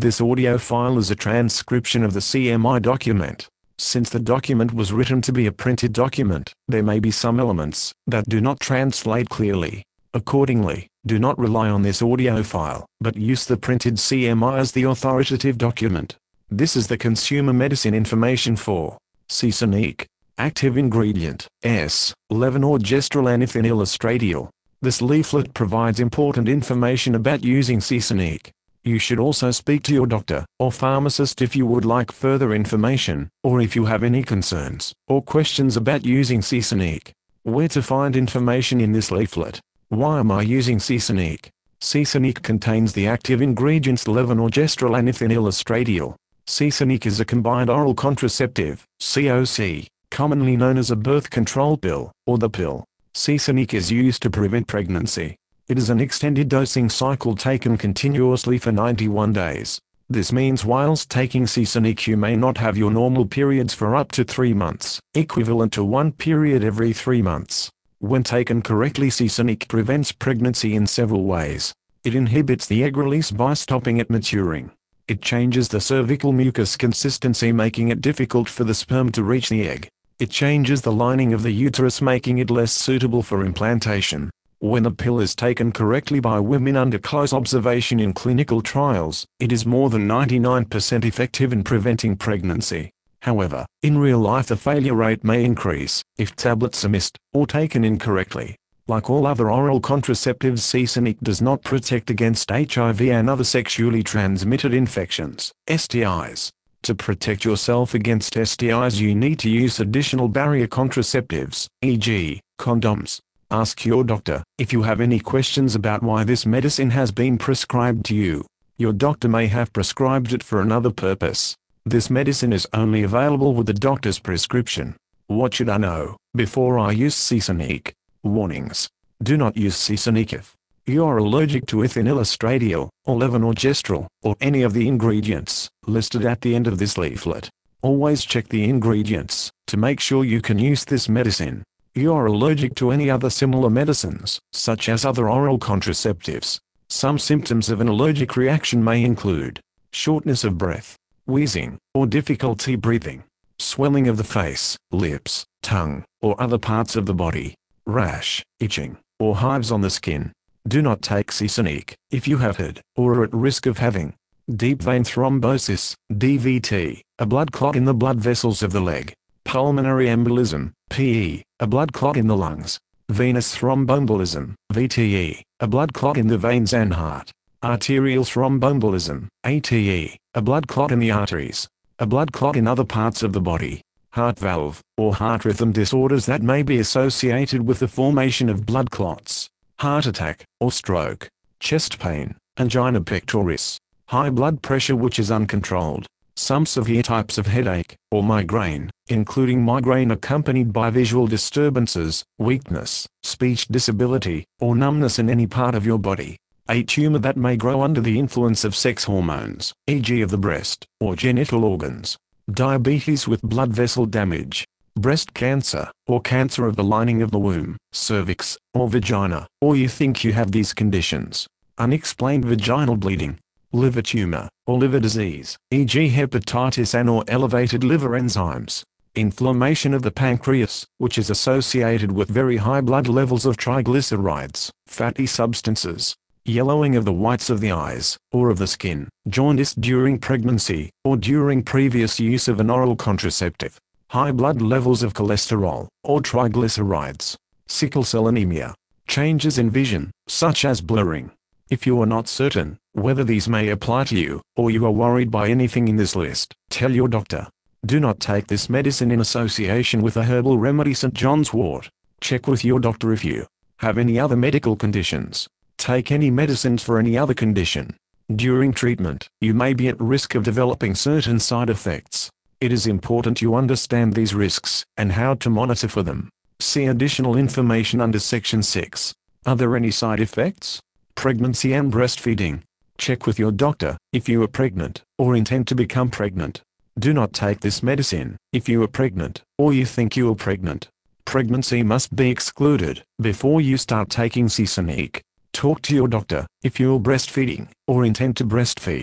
This audio file is a transcription of the CMI document. Since the document was written to be a printed document, there may be some elements that do not translate clearly. Accordingly, do not rely on this audio file, but use the printed CMI as the authoritative document. This is the consumer medicine information for Seasonic. Active ingredient, S-levonorgestrel aniphenol estradiol. This leaflet provides important information about using Seasonic. You should also speak to your doctor or pharmacist if you would like further information, or if you have any concerns or questions about using Seasonic. Where to find information in this leaflet? Why am I using Seasonic? Seasonic contains the active ingredients levonorgestrel aniphenol estradiol. Seasonic is a combined oral contraceptive, COC, commonly known as a birth control pill, or the pill. Seasonic is used to prevent pregnancy. It is an extended dosing cycle taken continuously for 91 days. This means whilst taking Seasonic you may not have your normal periods for up to 3 months, equivalent to one period every 3 months. When taken correctly, Seasonic prevents pregnancy in several ways. It inhibits the egg release by stopping it maturing. It changes the cervical mucus consistency, making it difficult for the sperm to reach the egg. It changes the lining of the uterus, making it less suitable for implantation. When the pill is taken correctly by women under close observation in clinical trials, it is more than 99% effective in preventing pregnancy. However, in real life the failure rate may increase if tablets are missed or taken incorrectly. Like all other oral contraceptives, Seasonic does not protect against HIV and other sexually transmitted infections, STIs. To protect yourself against STIs you need to use additional barrier contraceptives, e.g., condoms. Ask your doctor if you have any questions about why this medicine has been prescribed to you. Your doctor may have prescribed it for another purpose. This medicine is only available with the doctor's prescription. What should I know before I use Seasonic? Warnings. Do not use Seasonic if you are allergic to ethinyl estradiol, or levonorgestrel, or any of the ingredients listed at the end of this leaflet. Always check the ingredients to make sure you can use this medicine. You are allergic to any other similar medicines, such as other oral contraceptives. Some symptoms of an allergic reaction may include shortness of breath, wheezing, or difficulty breathing, swelling of the face, lips, tongue, or other parts of the body, rash, itching, or hives on the skin. Do not take Seasonic if you have had, or are at risk of having, deep vein thrombosis, DVT, a blood clot in the blood vessels of the leg, pulmonary embolism, PE, a blood clot in the lungs, venous thromboembolism, VTE, a blood clot in the veins and heart, arterial thromboembolism, ATE, a blood clot in the arteries, a blood clot in other parts of the body, heart valve, or heart rhythm disorders that may be associated with the formation of blood clots, heart attack, or stroke, chest pain, angina pectoris, high blood pressure which is uncontrolled, some severe types of headache, or migraine, including migraine accompanied by visual disturbances, weakness, speech disability, or numbness in any part of your body, a tumor that may grow under the influence of sex hormones, e.g. of the breast, or genital organs, diabetes with blood vessel damage, breast cancer, or cancer of the lining of the womb, cervix, or vagina, or you think you have these conditions, unexplained vaginal bleeding, liver tumor, or liver disease, e.g. hepatitis and/or elevated liver enzymes, inflammation of the pancreas, which is associated with very high blood levels of triglycerides, fatty substances, yellowing of the whites of the eyes, or of the skin, jaundice during pregnancy, or during previous use of an oral contraceptive, high blood levels of cholesterol, or triglycerides, sickle cell anemia, changes in vision, such as blurring. If you are not certain whether these may apply to you, or you are worried by anything in this list, tell your doctor. Do not take this medicine in association with a herbal remedy St. John's wort. Check with your doctor if you have any other medical conditions. Take any medicines for any other condition. During treatment, you may be at risk of developing certain side effects. It is important you understand these risks and how to monitor for them. See additional information under Section 6. Are there any side effects? Pregnancy and breastfeeding. Check with your doctor if you are pregnant or intend to become pregnant. Do not take this medicine if you are pregnant or you think you are pregnant. Pregnancy must be excluded before you start taking Seasonic. Talk to your doctor if you are breastfeeding or intend to breastfeed.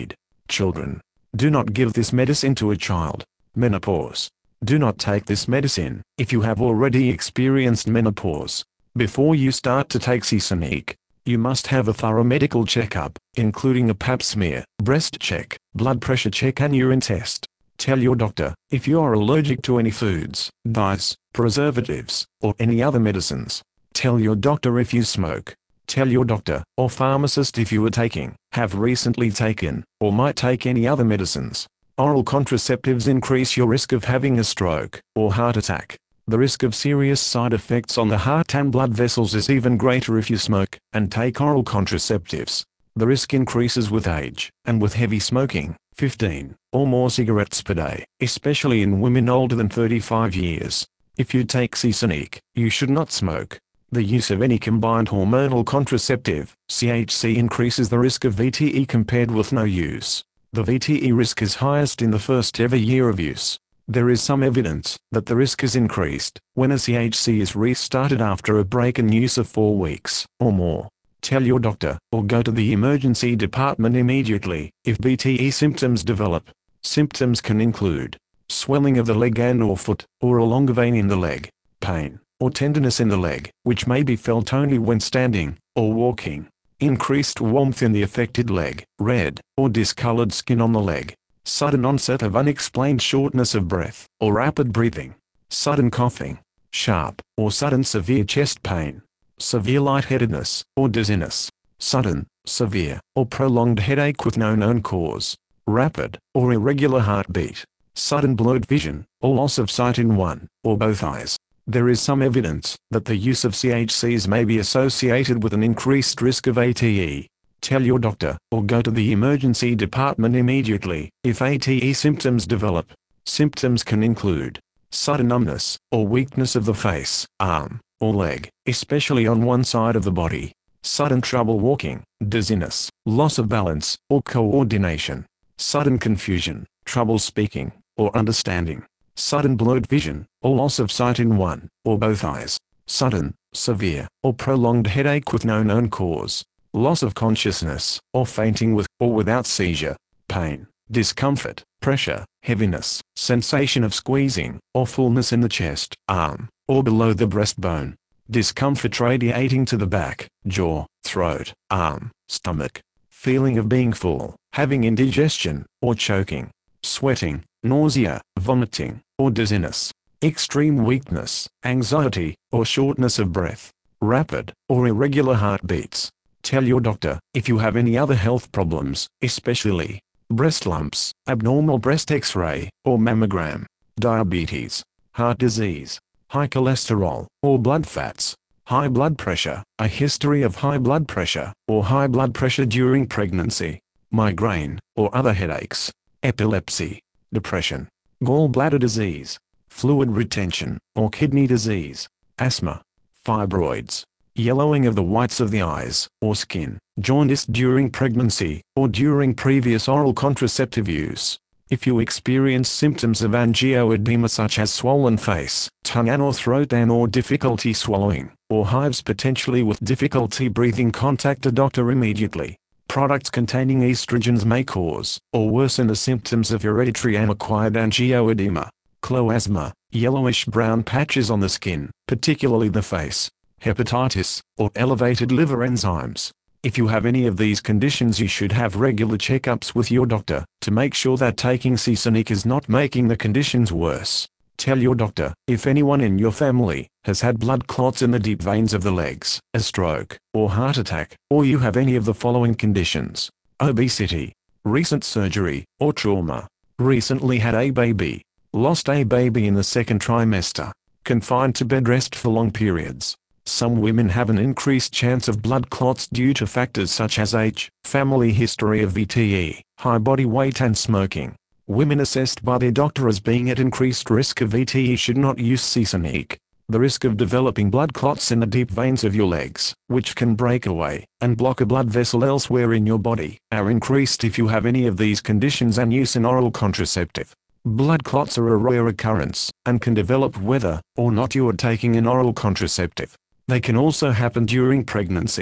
Children. Do not give this medicine to a child. Menopause. Do not take this medicine if you have already experienced menopause. Before you start to take Seasonic, you must have a thorough medical checkup, including a pap smear, breast check, blood pressure check and urine test. Tell your doctor if you are allergic to any foods, dyes, preservatives, or any other medicines. Tell your doctor if you smoke. Tell your doctor or pharmacist if you are taking, have recently taken, or might take any other medicines. Oral contraceptives increase your risk of having a stroke or heart attack. The risk of serious side effects on the heart and blood vessels is even greater if you smoke and take oral contraceptives. The risk increases with age, and with heavy smoking, 15 or more cigarettes per day, especially in women older than 35 years. If you take Seasonic, you should not smoke. The use of any combined hormonal contraceptive, CHC, increases the risk of VTE compared with no use. The VTE risk is highest in the first ever year of use. There is some evidence that the risk is increased when a CHC is restarted after a break in use of 4 weeks or more. Tell your doctor or go to the emergency department immediately if VTE symptoms develop. Symptoms can include swelling of the leg and or foot, or a longer vein in the leg, pain or tenderness in the leg, which may be felt only when standing or walking. Increased warmth in the affected leg, red or discolored skin on the leg, sudden onset of unexplained shortness of breath or rapid breathing, sudden coughing, sharp or sudden severe chest pain, severe lightheadedness or dizziness, sudden, severe, or prolonged headache with no known cause, rapid or irregular heartbeat, sudden blurred vision or loss of sight in one or both eyes. There is some evidence that the use of CHCs may be associated with an increased risk of ATE. Tell your doctor or go to the emergency department immediately if ATE symptoms develop. Symptoms can include sudden numbness or weakness of the face, arm, or leg, especially on one side of the body, sudden trouble walking, dizziness, loss of balance or coordination, sudden confusion, trouble speaking or understanding, sudden blurred vision, or loss of sight in one or both eyes, sudden, severe, or prolonged headache with no known cause, loss of consciousness, or fainting with or without seizure, pain, discomfort, pressure, heaviness, sensation of squeezing, or fullness in the chest, arm, or below the breastbone, discomfort radiating to the back, jaw, throat, arm, stomach, feeling of being full, having indigestion, or choking, sweating, nausea, vomiting, or dizziness, extreme weakness, anxiety, or shortness of breath, rapid or irregular heartbeats. Tell your doctor if you have any other health problems, especially breast lumps, abnormal breast X-ray, or mammogram, diabetes, heart disease, high cholesterol, or blood fats, high blood pressure, a history of high blood pressure, or high blood pressure during pregnancy, migraine, or other headaches, epilepsy, depression, gallbladder disease, fluid retention, or kidney disease, asthma, fibroids, yellowing of the whites of the eyes, or skin, jaundice during pregnancy, or during previous oral contraceptive use. If you experience symptoms of angioedema such as swollen face, tongue and or throat and or difficulty swallowing, or hives potentially with difficulty breathing, contact a doctor immediately. Products containing estrogens may cause or worsen the symptoms of hereditary and acquired angioedema, chloasma, yellowish-brown patches on the skin, particularly the face, hepatitis, or elevated liver enzymes. If you have any of these conditions, you should have regular checkups with your doctor to make sure that taking Seasonic is not making the conditions worse. Tell your doctor if anyone in your family has had blood clots in the deep veins of the legs, a stroke, or heart attack, or you have any of the following conditions: obesity, recent surgery, or trauma, recently had a baby, lost a baby in the second trimester, confined to bed rest for long periods. Some women have an increased chance of blood clots due to factors such as age, family history of VTE, high body weight and smoking. Women assessed by their doctor as being at increased risk of VTE should not use Seasonic. The risk of developing blood clots in the deep veins of your legs, which can break away and block a blood vessel elsewhere in your body, are increased if you have any of these conditions and use an oral contraceptive. Blood clots are a rare occurrence and can develop whether or not you are taking an oral contraceptive. They can also happen during pregnancy.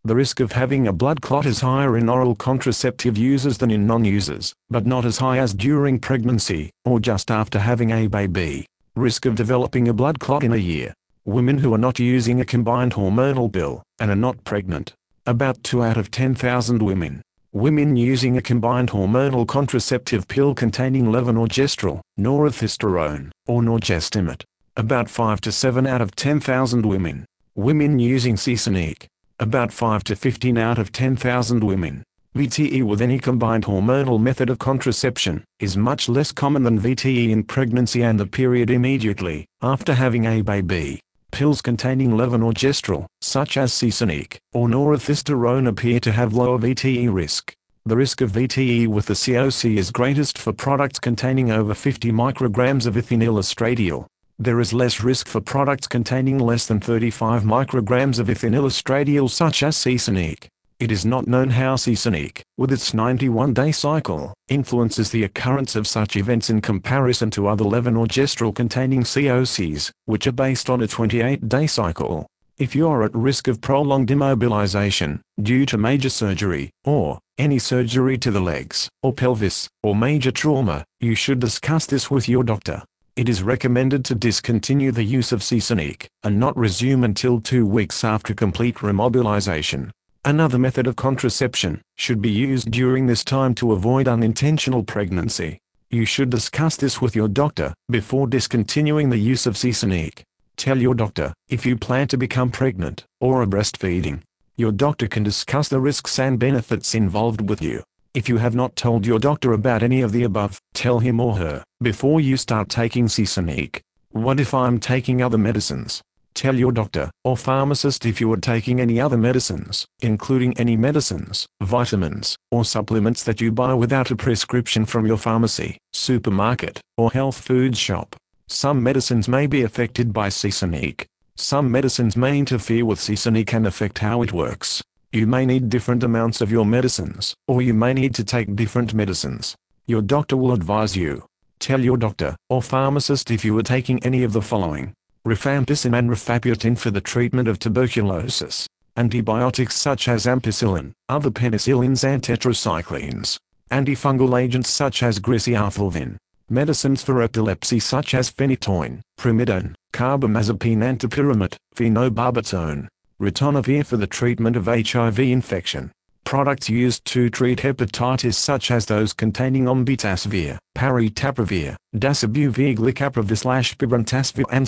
The risk of having a blood clot is higher in oral contraceptive users than in non-users, but not as high as during pregnancy, or just after having a baby. Risk of developing a blood clot in a year. Women who are not using a combined hormonal pill, and are not pregnant. About 2 out of 10,000 women. Women using a combined hormonal contraceptive pill containing levonorgestrel, norethisterone, or norgestimate. About 5 to 7 out of 10,000 women. Women using Seasonic. About 5 to 15 out of 10,000 women. VTE with any combined hormonal method of contraception is much less common than VTE in pregnancy and the period immediately after having a baby. Pills containing levonorgestrel, such as Seasonic or norethisterone, appear to have lower VTE risk. The risk of VTE with the COC is greatest for products containing over 50 micrograms of ethinyl estradiol. There is less risk for products containing less than 35 micrograms of ethinyl estradiol, such as Seasonic. It is not known how Seasonic, with its 91-day cycle, influences the occurrence of such events in comparison to other levonorgestrel-containing COCs, which are based on a 28-day cycle. If you are at risk of prolonged immobilization, due to major surgery, or any surgery to the legs, or pelvis, or major trauma, you should discuss this with your doctor. It is recommended to discontinue the use of Seasonic, and not resume until 2 weeks after complete remobilization. Another method of contraception should be used during this time to avoid unintentional pregnancy. You should discuss this with your doctor before discontinuing the use of Seasonic. Tell your doctor if you plan to become pregnant or are breastfeeding. Your doctor can discuss the risks and benefits involved with you. If you have not told your doctor about any of the above, tell him or her before you start taking Seasonic. What if I'm taking other medicines? Tell your doctor or pharmacist if you are taking any other medicines, including any medicines, vitamins, or supplements that you buy without a prescription from your pharmacy, supermarket, or health food shop. Some medicines may be affected by Seasonic. Some medicines may interfere with Seasonic and affect how it works. You may need different amounts of your medicines, or you may need to take different medicines. Your doctor will advise you. Tell your doctor or pharmacist if you are taking any of the following: rifampicin and rifabutin for the treatment of tuberculosis, antibiotics such as ampicillin, other penicillins and tetracyclines, antifungal agents such as grisearfulvin, medicines for epilepsy such as phenytoin, primidone, carbamazepine and topiramate, phenobarbital, ritonavir for the treatment of HIV infection. Products used to treat hepatitis such as those containing ombitasvir, paritaprevir, dasibuvir, glicapavir/pibrentasvir and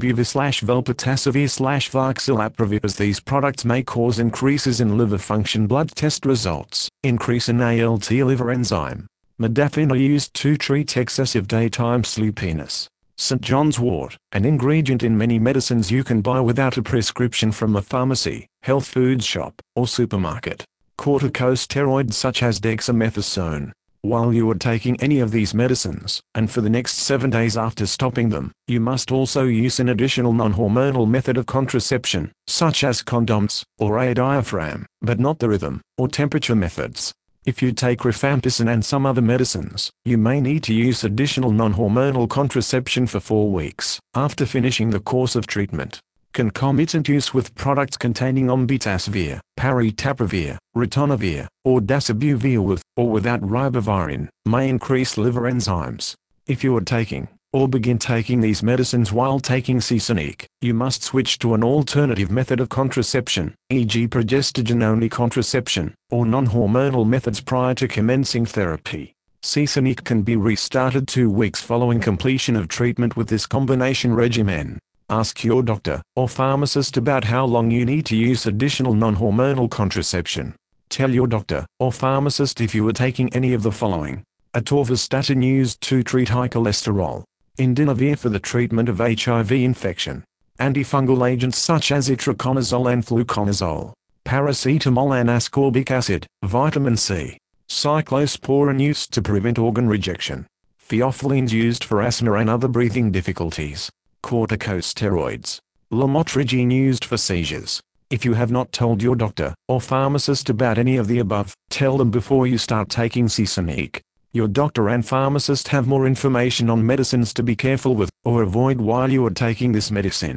sofosbuvir/velpatasvir/varxilaprevir, as these products may cause increases in liver function blood test results, increase in ALT liver enzyme. Modafinil used to treat excessive daytime sleepiness. St. John's wort, an ingredient in many medicines you can buy without a prescription from a pharmacy, health food shop, or supermarket. Corticosteroids such as dexamethasone. While you are taking any of these medicines, and for the next 7 days after stopping them, you must also use an additional non-hormonal method of contraception, such as condoms, or a diaphragm, but not the rhythm, or temperature methods. If you take rifampicin and some other medicines, you may need to use additional non-hormonal contraception for 4 weeks, after finishing the course of treatment. Concomitant use with products containing ombitasvir, paritaprevir, ritonavir, or dasibuvir with, or without ribavirin, may increase liver enzymes. If you are taking, or begin taking these medicines while taking Seasonic, you must switch to an alternative method of contraception, e.g. progestogen-only contraception, or non-hormonal methods prior to commencing therapy. Seasonic can be restarted 2 weeks following completion of treatment with this combination regimen. Ask your doctor or pharmacist about how long you need to use additional non-hormonal contraception. Tell your doctor or pharmacist if you are taking any of the following: atorvastatin used to treat high cholesterol, indinavir for the treatment of HIV infection, antifungal agents such as itraconazole and fluconazole, paracetamol and ascorbic acid, vitamin C, cyclosporin used to prevent organ rejection, theophylline used for asthma and other breathing difficulties, corticosteroids, lamotrigine used for seizures. If you have not told your doctor or pharmacist about any of the above, tell them before you start taking Seasonic. Your doctor and pharmacist have more information on medicines to be careful with or avoid while you are taking this medicine.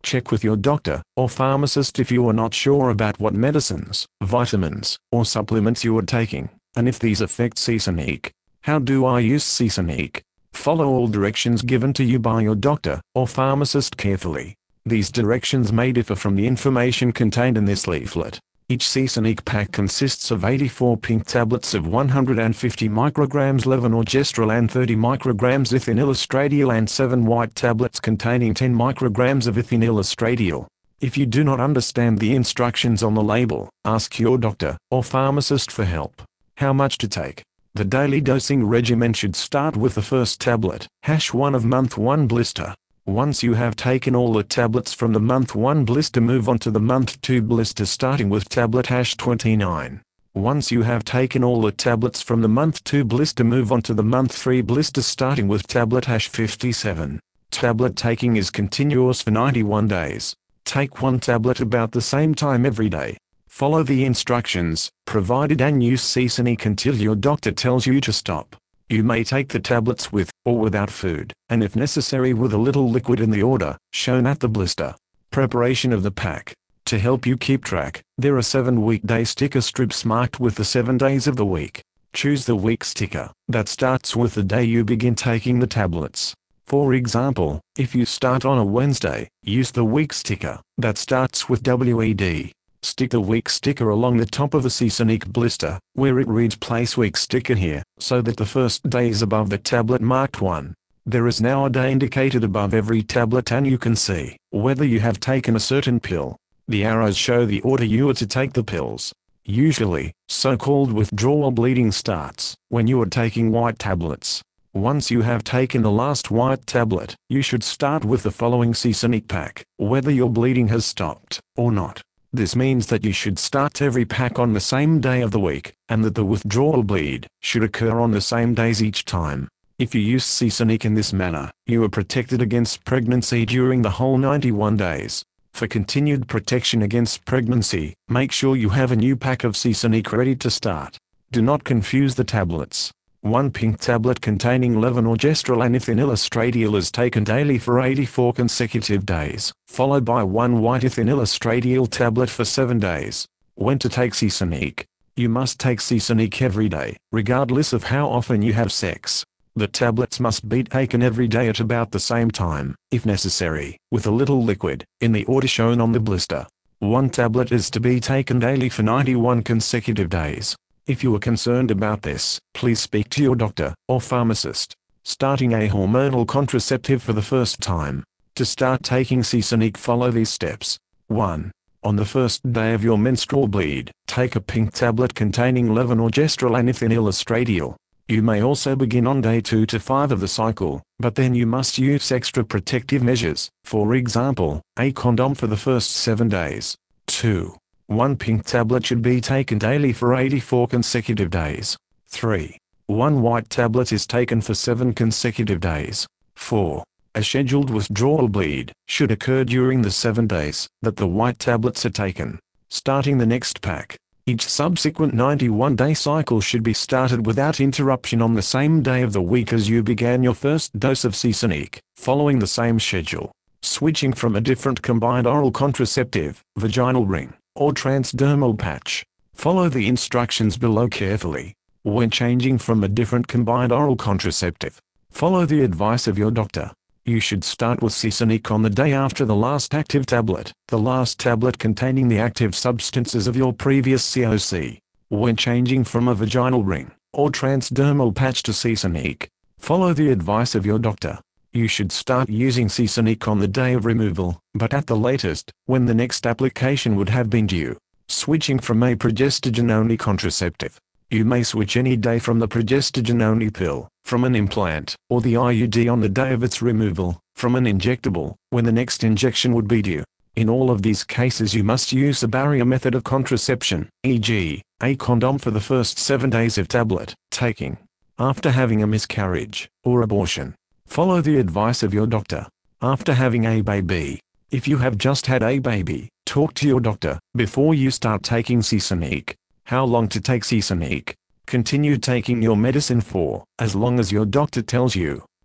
Check with your doctor or pharmacist if you are not sure about what medicines, vitamins, or supplements you are taking, and if these affect Seasonic. How do I use Seasonic? Follow all directions given to you by your doctor or pharmacist carefully. These directions may differ from the information contained in this leaflet. Each Seasonic pack consists of 84 pink tablets of 150 micrograms levonorgestrel and 30 micrograms ethinylestradiol and 7 white tablets containing 10 micrograms of ethinylestradiol. If you do not understand the instructions on the label, ask your doctor or pharmacist for help. How much to take? The daily dosing regimen should start with the first tablet, #1 of month 1 blister. Once you have taken all the tablets from the month 1 blister, move on to the month 2 blister starting with tablet #29. Once you have taken all the tablets from the month 2 blister, move on to the month 3 blister starting with tablet #57. Tablet taking is continuous for 91 days. Take one tablet about the same time every day. Follow the instructions provided and use Seasonic until your doctor tells you to stop. You may take the tablets with or without food, and if necessary with a little liquid in the order shown at the blister. Preparation of the pack. To help you keep track, there are 7 weekday sticker strips marked with the 7 days of the week. Choose the week sticker that starts with the day you begin taking the tablets. For example, if you start on a Wednesday, use the week sticker that starts with WED. Stick the week sticker along the top of the Seasonic blister, where it reads "Place week sticker here," so that the first day is above the tablet marked 1. There is now a day indicated above every tablet and you can see whether you have taken a certain pill. The arrows show the order you are to take the pills. Usually, so-called withdrawal bleeding starts when you are taking white tablets. Once you have taken the last white tablet, you should start with the following Seasonic pack, whether your bleeding has stopped or not. This means that you should start every pack on the same day of the week, and that the withdrawal bleed should occur on the same days each time. If you use Seasonic in this manner, you are protected against pregnancy during the whole 91 days. For continued protection against pregnancy, make sure you have a new pack of Seasonic ready to start. Do not confuse the tablets. One pink tablet containing levonorgestrel and ethinylestradiol is taken daily for 84 consecutive days, followed by one white ethinylestradiol tablet for 7 days. When to take Seasonic? You must take Seasonic every day, regardless of how often you have sex. The tablets must be taken every day at about the same time, if necessary, with a little liquid, in the order shown on the blister. One tablet is to be taken daily for 91 consecutive days. If you are concerned about this, please speak to your doctor or pharmacist. Starting a hormonal contraceptive for the first time. To start taking Seasonic, follow these steps. 1. On the first day of your menstrual bleed, take a pink tablet containing levonorgestrel and ethinylestradiol. You may also begin on day 2 to 5 of the cycle, but then you must use extra protective measures, for example, a condom for the first 7 days. 2. One pink tablet should be taken daily for 84 consecutive days. 3. One white tablet is taken for 7 consecutive days. 4. A scheduled withdrawal bleed should occur during the 7 days that the white tablets are taken. Starting the next pack. Each subsequent 91-day cycle should be started without interruption on the same day of the week as you began your first dose of Seasonic, following the same schedule. Switching from a different combined oral contraceptive, vaginal ring, or transdermal patch. Follow the instructions below carefully. When changing from a different combined oral contraceptive, follow the advice of your doctor. You should start with Seasonic on the day after the last active tablet, the last tablet containing the active substances of your previous COC. When changing from a vaginal ring, or transdermal patch to Seasonic, follow the advice of your doctor. You should start using Seasonic on the day of removal, but at the latest, when the next application would have been due. Switching from a progestogen-only contraceptive. You may switch any day from the progestogen-only pill, from an implant, or the IUD on the day of its removal, from an injectable, when the next injection would be due. In all of these cases you must use a barrier method of contraception, e.g., a condom for the first 7 days of tablet taking. After having a miscarriage, or abortion, follow the advice of your doctor. After having a baby. If you have just had a baby, talk to your doctor before you start taking Seasonic. How long to take Seasonic? Continue taking your medicine for as long as your doctor tells you.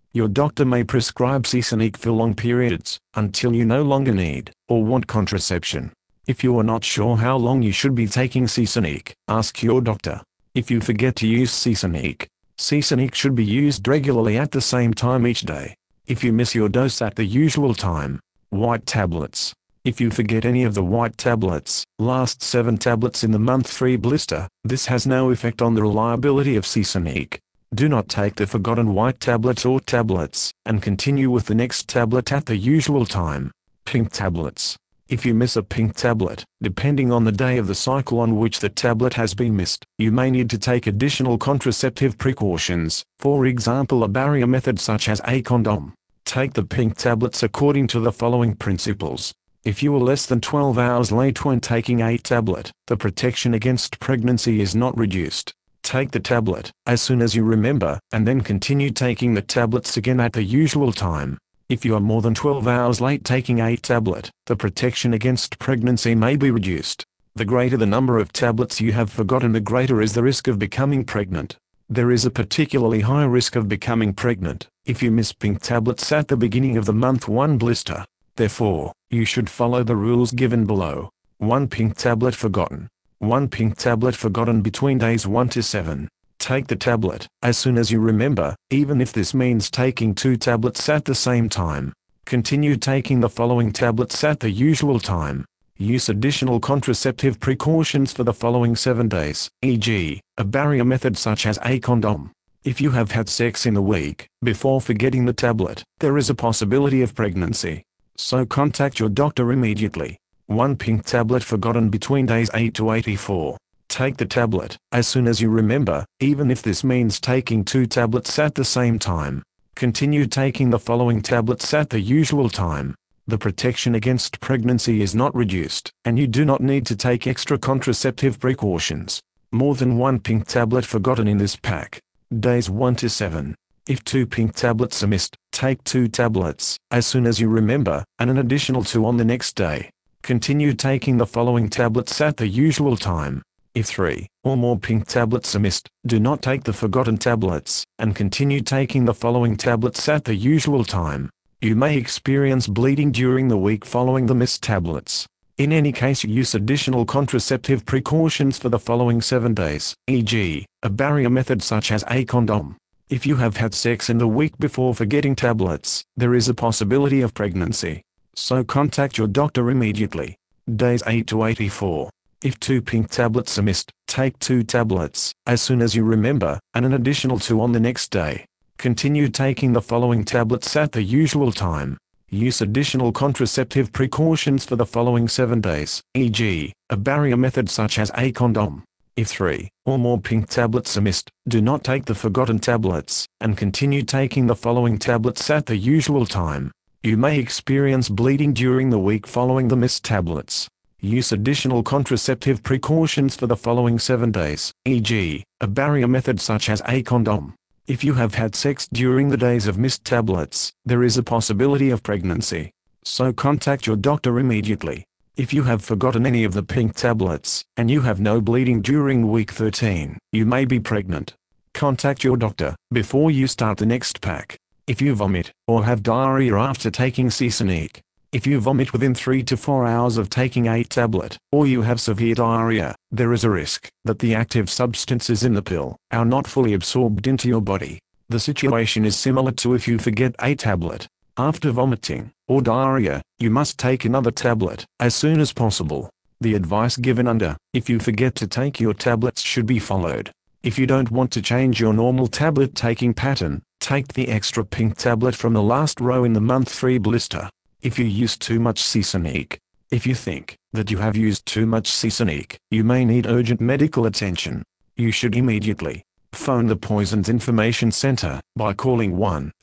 Your doctor may prescribe Seasonic for long periods, until you no longer need, or want contraception. If you are not sure how long you should be taking Seasonic, ask your doctor. If you forget to use Seasonic, Seasonic should be used regularly at the same time each day. If you miss your dose at the usual time, white tablets. If you forget any of the white tablets, last 7 tablets in the month 3 blister, this has no effect on the reliability of Seasonic. Do not take the forgotten white tablet or tablets, and continue with the next tablet at the usual time. Pink tablets. If you miss a pink tablet, depending on the day of the cycle on which the tablet has been missed, you may need to take additional contraceptive precautions, for example a barrier method such as a condom. Take the pink tablets according to the following principles. If you are less than 12 hours late when taking a tablet, the protection against pregnancy is not reduced. Take the tablet as soon as you remember, and then continue taking the tablets again at the usual time. If you are more than 12 hours late taking a tablet, the protection against pregnancy may be reduced. The greater the number of tablets you have forgotten, the greater is the risk of becoming pregnant. There is a particularly high risk of becoming pregnant if you miss pink tablets at the beginning of the month 1 blister. Therefore, you should follow the rules given below. 1 pink tablet forgotten. 1 pink tablet forgotten between days 1 to 7. Take the tablet as soon as you remember, even if this means taking 2 tablets at the same time. Continue taking the following tablets at the usual time. Use additional contraceptive precautions for the following 7 days, e.g., a barrier method such as a condom. If you have had sex in the week before forgetting the tablet, there is a possibility of pregnancy. So contact your doctor immediately. 1 pink tablet forgotten between days 8 to 84. Take the tablet as soon as you remember, even if this means taking 2 tablets at the same time. Continue taking the following tablets at the usual time. The protection against pregnancy is not reduced, and you do not need to take extra contraceptive precautions. More than 1 pink tablet forgotten in this pack. Days 1 to 7. If 2 pink tablets are missed, take 2 tablets as soon as you remember, and an additional 2 on the next day. Continue taking the following tablets at the usual time. If 3 or more pink tablets are missed, do not take the forgotten tablets, and continue taking the following tablets at the usual time. You may experience bleeding during the week following the missed tablets. In any case, use additional contraceptive precautions for the following 7 days, e.g., a barrier method such as a condom. If you have had sex in the week before forgetting tablets, there is a possibility of pregnancy. So contact your doctor immediately. Days 8 to 84. If 2 pink tablets are missed, take 2 tablets as soon as you remember, and an additional 2 on the next day. Continue taking the following tablets at the usual time. Use additional contraceptive precautions for the following 7 days, e.g., a barrier method such as a condom. If 3 or more pink tablets are missed, do not take the forgotten tablets, and continue taking the following tablets at the usual time. You may experience bleeding during the week following the missed tablets. Use additional contraceptive precautions for the following 7 days, e.g., a barrier method such as a condom. If you have had sex during the days of missed tablets, there is a possibility of pregnancy. So contact your doctor immediately. If you have forgotten any of the pink tablets, and you have no bleeding during week 13, you may be pregnant. Contact your doctor before you start the next pack. If you vomit, or have diarrhea after taking Seasonic, if you vomit within 3 to 4 hours of taking a tablet, or you have severe diarrhea, there is a risk that the active substances in the pill are not fully absorbed into your body. The situation is similar to if you forget a tablet. After vomiting, or diarrhea, you must take another tablet as soon as possible. The advice given under, if you forget to take your tablets, should be followed. If you don't want to change your normal tablet taking pattern, take the extra pink tablet from the last row in the month 3 blister. If you use too much Seasonic. If you think that you have used too much Seasonic, you may need urgent medical attention. You should immediately phone the Poisons Information Center by calling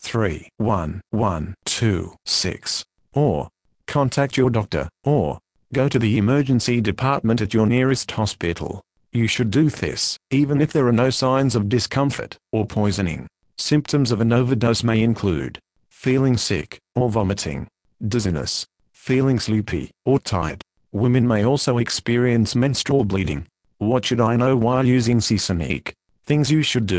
1-311-26, or contact your doctor, or go to the emergency department at your nearest hospital. You should do this even if there are no signs of discomfort or poisoning. Symptoms of an overdose may include feeling sick or vomiting, dizziness, feeling sleepy or tired. Women may also experience menstrual bleeding. What should I know while using Seasonic? Things you should do.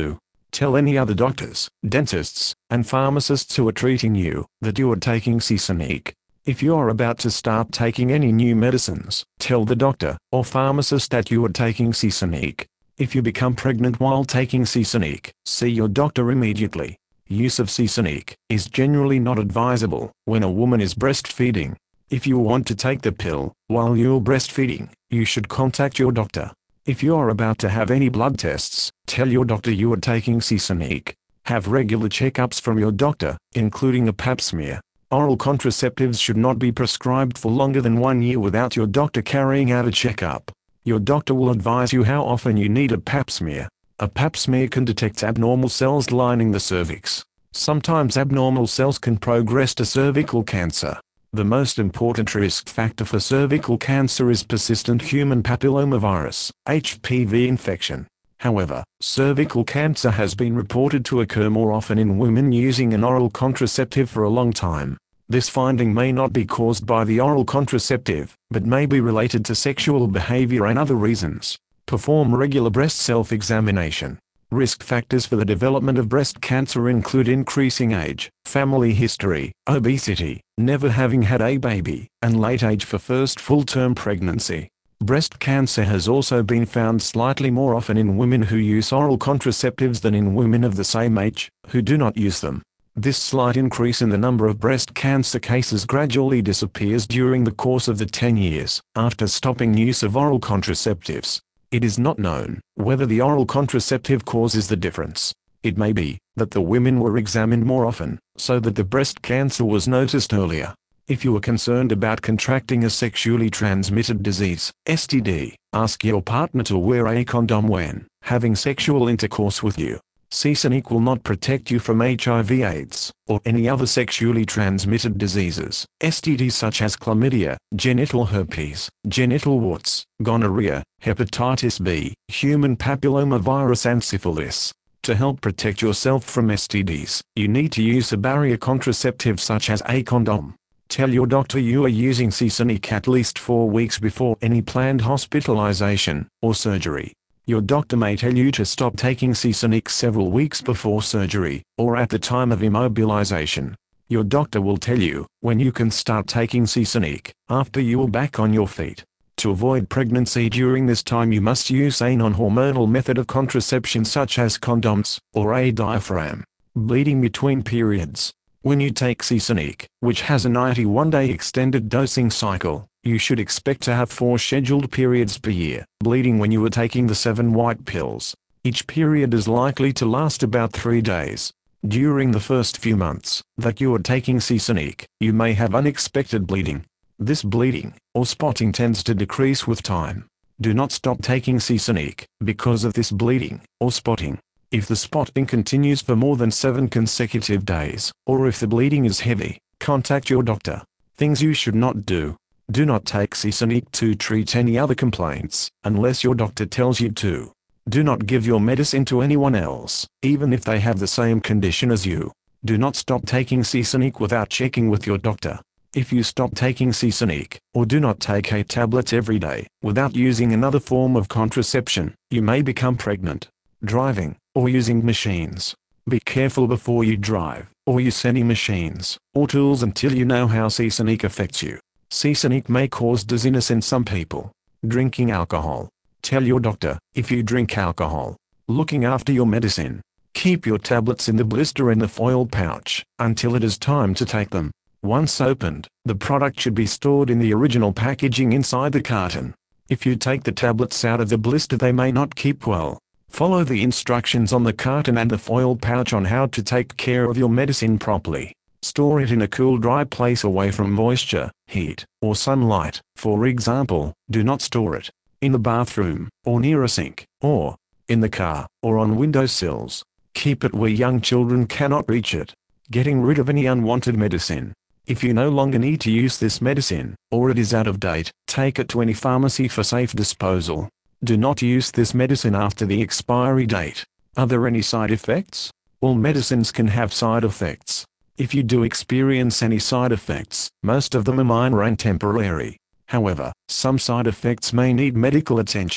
Tell any other doctors, dentists, and pharmacists who are treating you that you are taking Seasonic. If you are about to start taking any new medicines, tell the doctor or pharmacist that you are taking Seasonic. If you become pregnant while taking Seasonic, see your doctor immediately. Use of Seasonic is generally not advisable when a woman is breastfeeding. If you want to take the pill while you're breastfeeding, you should contact your doctor. If you are about to have any blood tests, tell your doctor you are taking Seasonic. Have regular checkups from your doctor, including a pap smear. Oral contraceptives should not be prescribed for longer than 1 year without your doctor carrying out a checkup. Your doctor will advise you how often you need a pap smear. A pap smear can detect abnormal cells lining the cervix. Sometimes abnormal cells can progress to cervical cancer. The most important risk factor for cervical cancer is persistent human papillomavirus, HPV infection. However, cervical cancer has been reported to occur more often in women using an oral contraceptive for a long time. This finding may not be caused by the oral contraceptive, but may be related to sexual behavior and other reasons. Perform regular breast self-examination. Risk factors for the development of breast cancer include increasing age, family history, obesity, never having had a baby, and late age for first full-term pregnancy. Breast cancer has also been found slightly more often in women who use oral contraceptives than in women of the same age, who do not use them. This slight increase in the number of breast cancer cases gradually disappears during the course of the 10 years after stopping use of oral contraceptives. It is not known whether the oral contraceptive causes the difference. It may be that the women were examined more often, so that the breast cancer was noticed earlier. If you are concerned about contracting a sexually transmitted disease, STD, ask your partner to wear a condom when having sexual intercourse with you. Seasonic will not protect you from HIV/AIDS, or any other sexually transmitted diseases, STDs such as chlamydia, genital herpes, genital warts, gonorrhea, hepatitis B, human papillomavirus and syphilis. To help protect yourself from STDs, you need to use a barrier contraceptive such as a condom. Tell your doctor you are using Seasonic at least 4 weeks before any planned hospitalization or surgery. Your doctor may tell you to stop taking Seasonic several weeks before surgery, or at the time of immobilization. Your doctor will tell you when you can start taking Seasonic, after you are back on your feet. To avoid pregnancy during this time you must use a non-hormonal method of contraception such as condoms, or a diaphragm. Bleeding between periods. When you take Seasonic, which has a 91-day extended dosing cycle, you should expect to have 4 scheduled periods per year, bleeding when you are taking the 7 white pills. Each period is likely to last about 3 days. During the first few months that you are taking Seasonic, you may have unexpected bleeding. This bleeding, or spotting, tends to decrease with time. Do not stop taking Seasonic because of this bleeding, or spotting. If the spotting continues for more than 7 consecutive days, or if the bleeding is heavy, contact your doctor. Things you should not do. Do not take Seasonic to treat any other complaints, unless your doctor tells you to. Do not give your medicine to anyone else, even if they have the same condition as you. Do not stop taking Seasonic without checking with your doctor. If you stop taking Seasonic, or do not take a tablet every day, without using another form of contraception, you may become pregnant. Driving, or using machines. Be careful before you drive, or use any machines, or tools until you know how Seasonic affects you. Seasonic may cause dizziness in some people. Drinking alcohol. Tell your doctor if you drink alcohol. Looking after your medicine. Keep your tablets in the blister in the foil pouch until it is time to take them. Once opened, the product should be stored in the original packaging inside the carton. If you take the tablets out of the blister they may not keep well. Follow the instructions on the carton and the foil pouch on how to take care of your medicine properly. Store it in a cool, dry place away from moisture, heat, or sunlight. For example, do not store it in the bathroom, or near a sink, or in the car, or on windowsills. Keep it where young children cannot reach it. Getting rid of any unwanted medicine. If you no longer need to use this medicine, or it is out of date, take it to any pharmacy for safe disposal. Do not use this medicine after the expiry date. Are there any side effects? All medicines can have side effects. If you do experience any side effects, most of them are minor and temporary. However, some side effects may need medical attention.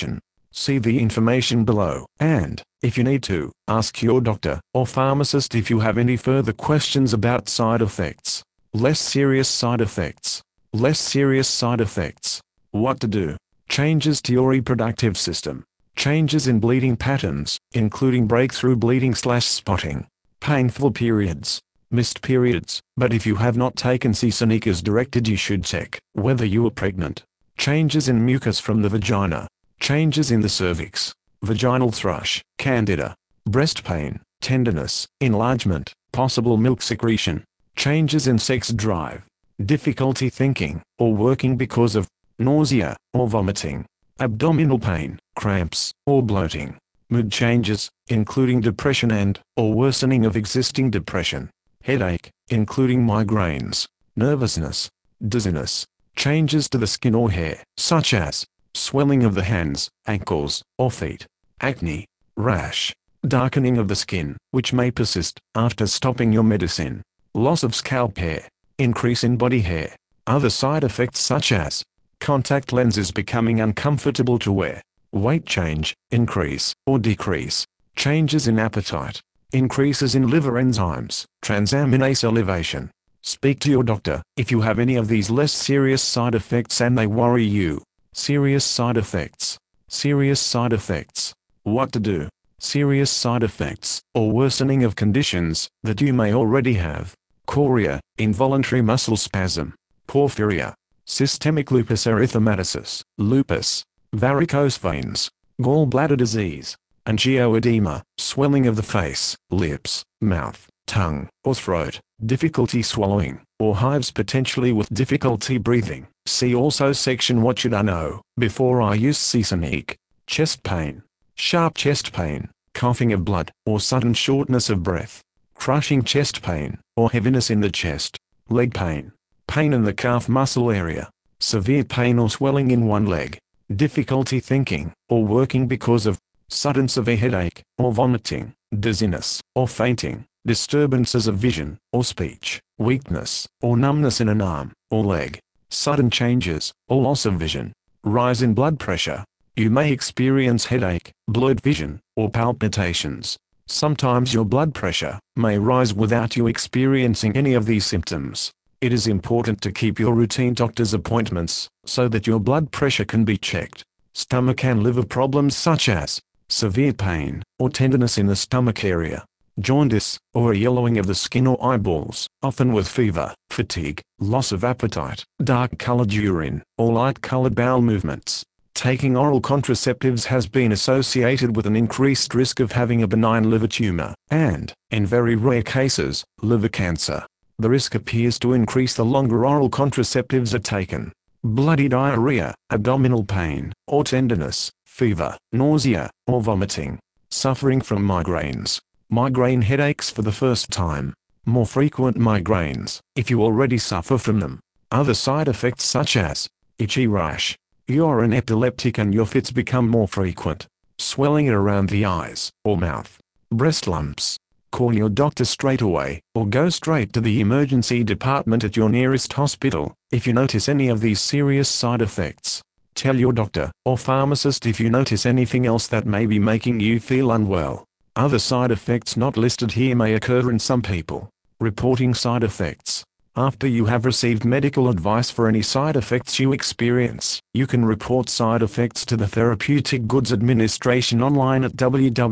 See the information below, and, if you need to, ask your doctor or pharmacist if you have any further questions about side effects. Less serious side effects. Less serious side effects. What to do? Changes to your reproductive system. Changes in bleeding patterns, including breakthrough bleeding/spotting. Painful periods. Missed periods. But if you have not taken Seasonic as directed, you should check whether you are pregnant. Changes in mucus from the vagina. Changes in the cervix. Vaginal thrush, candida. Breast pain, tenderness, enlargement, possible milk secretion. Changes in sex drive. Difficulty thinking or working because of nausea or vomiting. Abdominal pain, cramps, or bloating. Mood changes, including depression and/or worsening of existing depression. Headache, including migraines. Nervousness. Dizziness. Changes to the skin or hair, such as swelling of the hands, ankles, or feet. Acne. Rash. Darkening of the skin, which may persist after stopping your medicine. Loss of scalp hair. Increase in body hair. Other side effects such as contact lenses becoming uncomfortable to wear. Weight change, increase or decrease. Changes in appetite. Increases in liver enzymes. Transaminase elevation. Speak to your doctor if you have any of these less serious side effects and they worry you. Serious side effects. Serious side effects. What to do? Serious side effects, or worsening of conditions that you may already have. Chorea, involuntary muscle spasm. Porphyria. Systemic lupus erythematosus, lupus. Varicose veins. Gallbladder disease. Angioedema, swelling of the face, lips, mouth, tongue, or throat. Difficulty swallowing, or hives potentially with difficulty breathing. See also section What should I know before I use Seasonic. Chest pain. Sharp chest pain, coughing of blood, or sudden shortness of breath. Crushing chest pain, or heaviness in the chest. Leg pain. Pain in the calf muscle area. Severe pain or swelling in one leg. Difficulty thinking, or working because of sudden severe headache, or vomiting. Dizziness, or fainting. Disturbances of vision, or speech. Weakness, or numbness in an arm, or leg. Sudden changes, or loss of vision. Rise in blood pressure. You may experience headache, blurred vision, or palpitations. Sometimes your blood pressure may rise without you experiencing any of these symptoms. It is important to keep your routine doctor's appointments so that your blood pressure can be checked. Stomach and liver problems such as severe pain or tenderness in the stomach area. Jaundice, or a yellowing of the skin or eyeballs, often with fever, fatigue, loss of appetite, dark-colored urine, or light-colored bowel movements. Taking oral contraceptives has been associated with an increased risk of having a benign liver tumor, and, in very rare cases, liver cancer. The risk appears to increase the longer oral contraceptives are taken. Bloody diarrhea, abdominal pain, or tenderness, fever, nausea, or vomiting. Suffering from migraines. Migraine headaches for the first time. More frequent migraines, if you already suffer from them. Other side effects such as itchy rash. You're an epileptic and your fits become more frequent. Swelling around the eyes or mouth. Breast lumps. Call your doctor straight away, or go straight to the emergency department at your nearest hospital if you notice any of these serious side effects. Tell your doctor or pharmacist if you notice anything else that may be making you feel unwell. Other side effects not listed here may occur in some people. Reporting side effects. After you have received medical advice for any side effects you experience, you can report side effects to the Therapeutic Goods Administration online at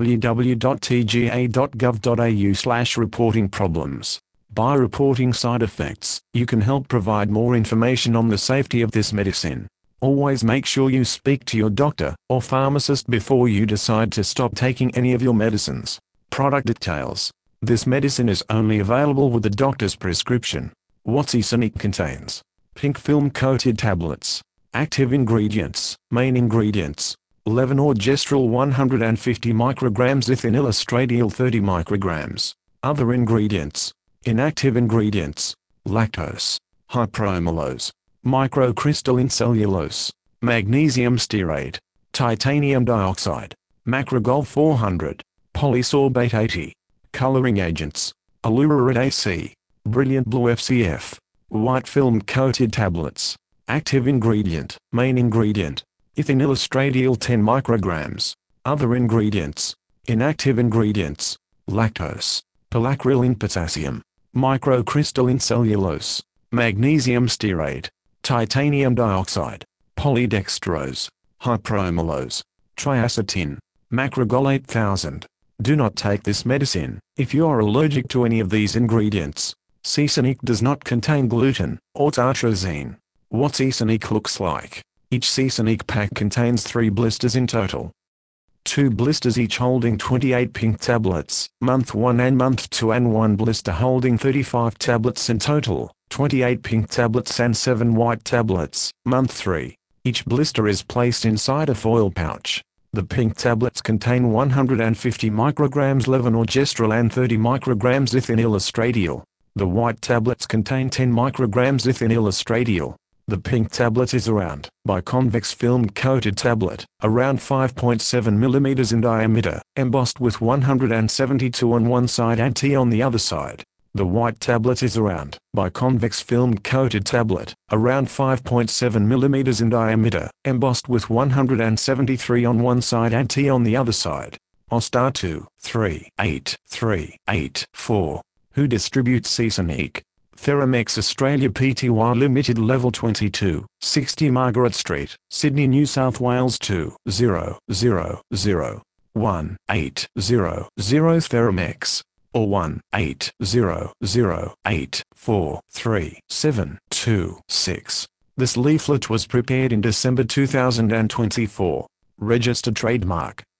www.tga.gov.au/reportingproblems. By reporting side effects, you can help provide more information on the safety of this medicine. Always make sure you speak to your doctor or pharmacist before you decide to stop taking any of your medicines. Product details. This medicine is only available with the doctor's prescription. What Seasonic contains. Pink film-coated tablets. Active ingredients. Main ingredients. Levonorgestrel 150 micrograms, ethinyl estradiol 30 micrograms. Other ingredients. Inactive ingredients. Lactose. Hyproamylose. Microcrystalline cellulose. Magnesium stearate. Titanium dioxide. Macrogol 400. Polysorbate 80. Coloring agents. Alurid AC. Brilliant Blue FCF. White film coated tablets. Active ingredient. Main ingredient. Ethinylestradiol 10 micrograms. Other ingredients. Inactive ingredients. Lactose. Palacrylene potassium. Microcrystalline cellulose. Magnesium stearate. Titanium dioxide. Polydextrose. Hypromolose. Triacetin. Macrogol 8000. Do not take this medicine if you are allergic to any of these ingredients. Seasonic does not contain gluten or tartrazine. What Seasonic looks like. Each Seasonic pack contains 3 blisters in total. 2 blisters each holding 28 pink tablets, month 1 and month 2, and 1 blister holding 35 tablets in total, 28 pink tablets and 7 white tablets, month 3. Each blister is placed inside a foil pouch. The pink tablets contain 150 micrograms levonorgestrel and 30 micrograms ethinylestradiol. The white tablets contain 10 micrograms ethinylestradiol. The pink tablet is a round, biconvex film-coated tablet, around 5.7 mm in diameter, embossed with 172 on one side and T on the other side. The white tablet is a round, biconvex film-coated tablet, around 5.7 mm in diameter, embossed with 173 on one side and T on the other side. OSTAR 238384. Who distributes Seasonic? Theramex Australia Pty Limited, Level 22, 60 Margaret Street, Sydney, New South Wales 200018000 Theramex, or 18008433726. This leaflet was prepared in December 2024. Registered trademark